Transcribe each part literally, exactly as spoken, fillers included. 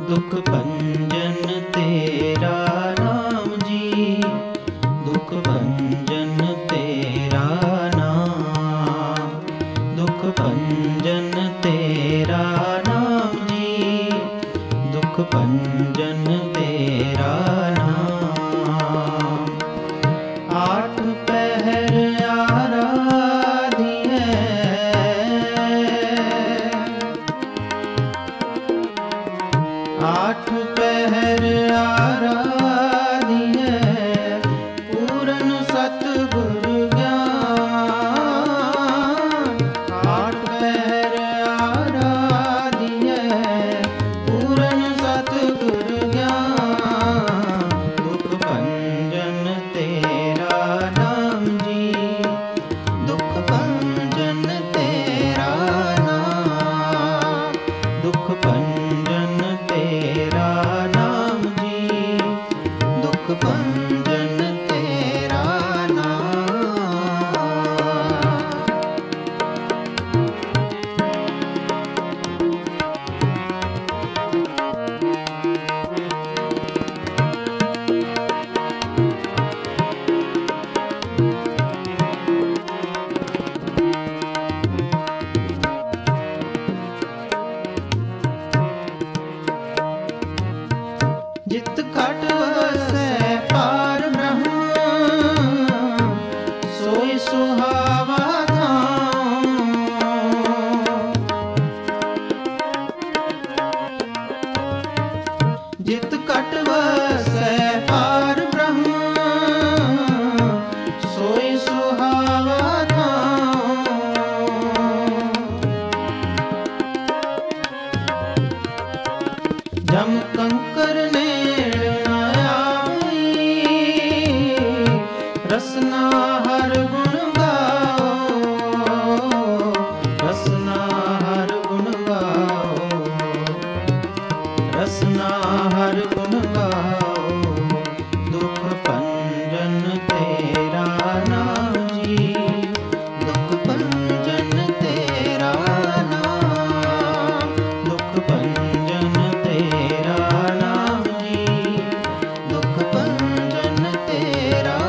दुख भंजन तेरा नाम जी, दुख भंजन तेरा नाम, दुख भंजन तेरा नाम जी, दुख भंजन तेरा नाम। आठ पहर आराधिए, आठ पहर आराधिए, पूरन सतगुरु ज्ञान। आठ पहर आराधिए, पूरन सतगुरु ज्ञान। दुख भंजन तेरा नाम जी, दुख भंजन तेरा नाम, दुख भंजन तेरा नाम जी, दुख भंजन तेरा नाम। जित खट वसै पार ब्रह्म, सोई सुहावा धाम। जित खट वसै पार ब्रह्म, सोई सुहावा धाम। जम कंकर ने रसना हर गुण गाओ, रसना हर गुण गाओ, रसना हर गुण गाओ। दुख भंजन तेरा नाम जी, दुख भंजन तेरा नाम, दुख भंजन तेरा नाम जी, दुख भंजन तेरा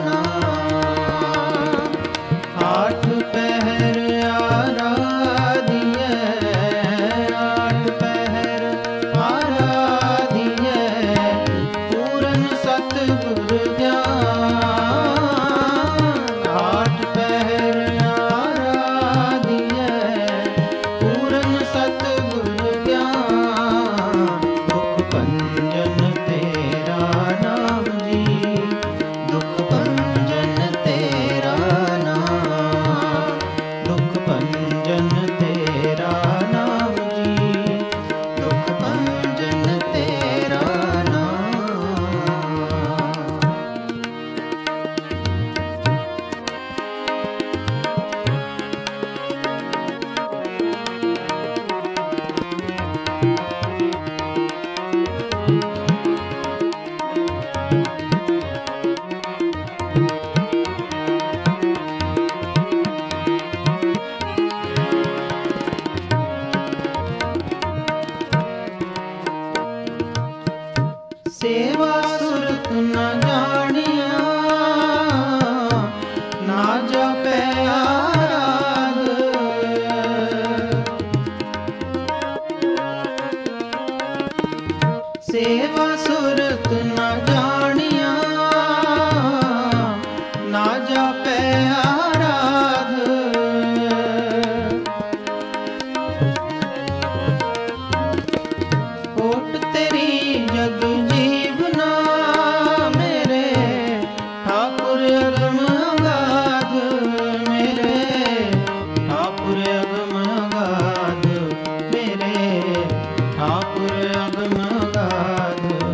नाम। आठ पहर आराधिए, आठ पहर आराधिए, पूरन सतगुरु ज्ञान। आठ पहर आराधिए, पूरन सतगुरु ज्ञान। दुख भंजन तेरा नाम जी, दुख भंजन तेरा नाम, दुख भंजन तेरा नाम जी, दुख भंजन तेरा नाम। सेवा सुरत न जानिया, ना जपै आराध। सेवा सुरत न जानिया, ना जपै आराध। होठ तेरी जग जीवना, मेरे ठाकुर अगम अगाध, मेरे ठाकुर अगम अगाध, मेरे ठाकुर अगम अगाध।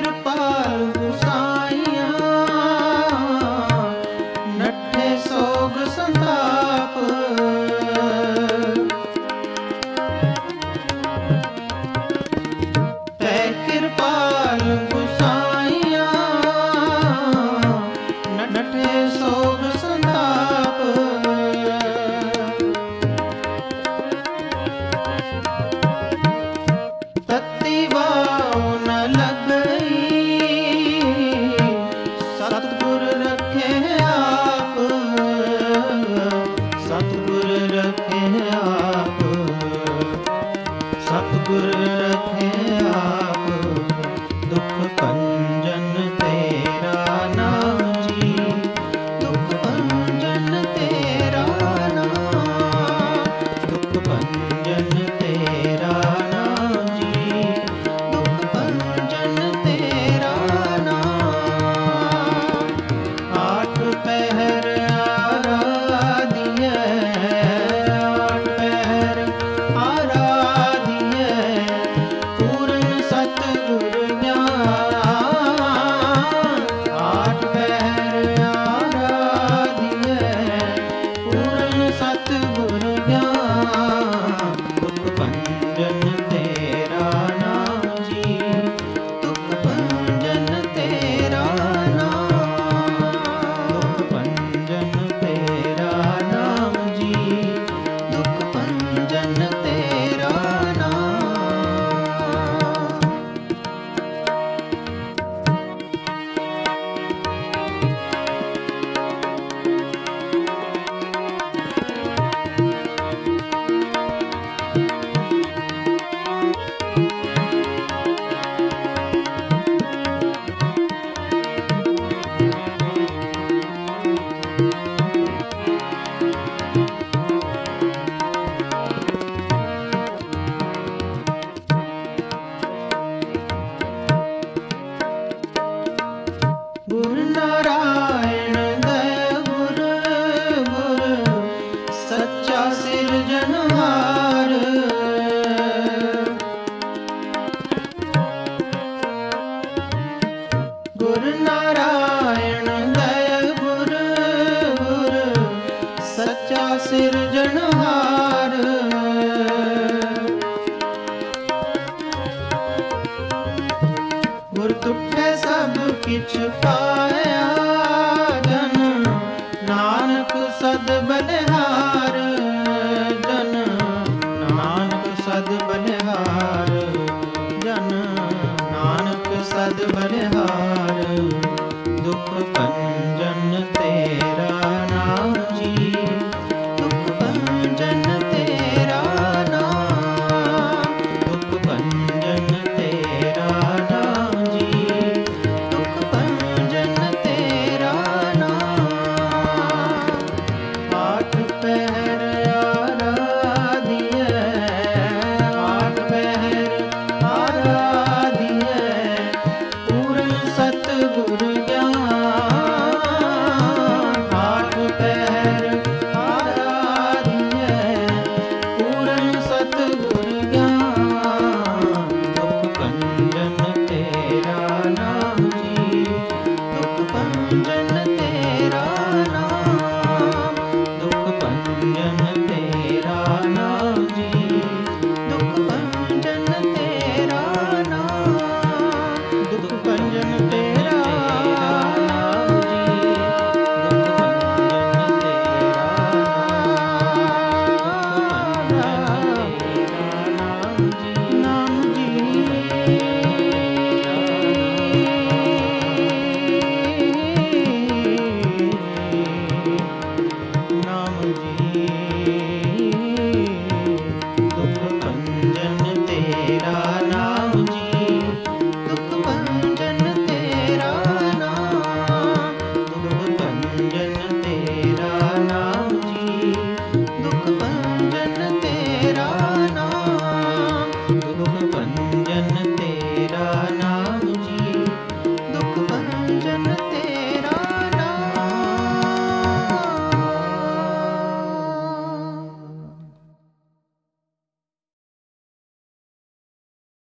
ਕਿਰਪਾਲ ਗੁਸਾਈਆਂ, ਨੱਠੇ ਸੋਗ ਸੰਤਾਪ। ਤੈ ਕਿਰਪਾਲ ਗੁਸਾਈਆਂ, ਨੱਠੇ ਸੋਗ ਸੰਤਾਪ। ਤਤੀ ਵਾਉ ਨ ਲਗਈ, ਸਤਿਗੁਰ ਰੱਖੇ ਆਪ, ਸਤਿਗੁਰ ਰੱਖੇ ਆਪ, ਸਤਿਗੁਰ ਰੱਖੇ ਆਪ। ਦੁਖ ਭੰਜਨ ਤੇਰਾ ਨਾਮ ਜੀ, ਦੁਖ ਭੰਜਨ ਤੇਰਾ ਨਾਮ, ਦੁਖ ਭੰਜਨ ਤੇਰਾ ਨਾਮ ਜੀ, ਦੁਖ ਭੰਜਨ ਤੇਰਾ ਨਾਮ। ਆਠ ਪਹਿਰ ਆਰਾਧਿਐ, ਆਠ ਪਹਿਰ ਆਰਾਧਿਐ, ਪੂਰਨ ਸਤਿਗੁਰ ਗਿਆਨ। ਆਠ ਪਹਿਰ ਆਰਾਧਿਐ, ਪੂਰਨ ਸਤਿਗੁਰ ਗਿਆਨ। ਦੁਖ ਭੰਜਨ ਤੇਰਾ ਨਾਮ ਜੀ, ਦੁਖ ਭੰਜਨ ਤੇਰਾ ਨਾਮ, ਦੁਖ ਭੰਜਨ ਤੇਰਾ ਨਾਮ ਜੀ, ਦੁਖ ਭੰਜਨ ਤੇਰਾ ਨਾਮ। ਗੁਰ ਨਾਰਾਇਣ ਦਇ ਗੁਰ, ਗੁਰ ਸੱਚਾ ਸਿਰਜਨਹਾਰ। ਗੁਰ ਨਾਰਾਇਣ ਦਇ ਗੁਰ, ਗੁਰ ਸੱਚਾ ਸਿਰਜਨਹਾਰ। ਗੁਰ ਤੁਠੈ ਸਭ ਕਿਛ ਪਾਇਆ, ਜਨ ਨਾਨਕ ਸਦ ਬਲਿਹਾਰ, ਜਨ ਨਾਨਕ ਸਦ ਬਲਿਹਾਰ, ਜਨ ਨਾਨਕ ਸਦ ਬਲਿਹਾਰ। ਦੁਖ ਭੰਜਨ ਤੇਰਾ ਨਾਮ ਜੀ, ਦੁਖ ਭੰਜਨ ਤੇਰਾ ਨਾਮ, ਦੁਖ ਭੰਜਨ ਤੇਰਾ ਨਾਮ ਜੀ, ਦੁਖ ਭੰਜਨ ਤੇਰਾ ਨਾਮ। ਆਠ ਪਹਿਰ ਆਰਾਧਿਐ, ਆਠ ਪਹਿਰ ਆਰਾਧਿਐ, ਪੂਰਨ ਸਤਿਗੁਰ ਗਿਆਨ। ਆਠ ਪਹਿਰ ਆਰਾਧਿਐ, ਪੂਰਨ ਸਤਿਗੁਰ ਗਿਆਨ। ਦੁਖ ਭੰਜਨ ਤੇਰਾ ਨਾਮ ਜੀ, ਦੁਖ ਭੰਜਨ ਤੇਰਾ ਨਾਮ, ਦੁਖ ਭੰਜਨ ਤੇਰਾ ਨਾਮ ਜੀ, ਦੁਖ ਭੰਜਨ ਤੇਰਾ ਨਾਮ, ਦੁਖ ਭੰਜਨ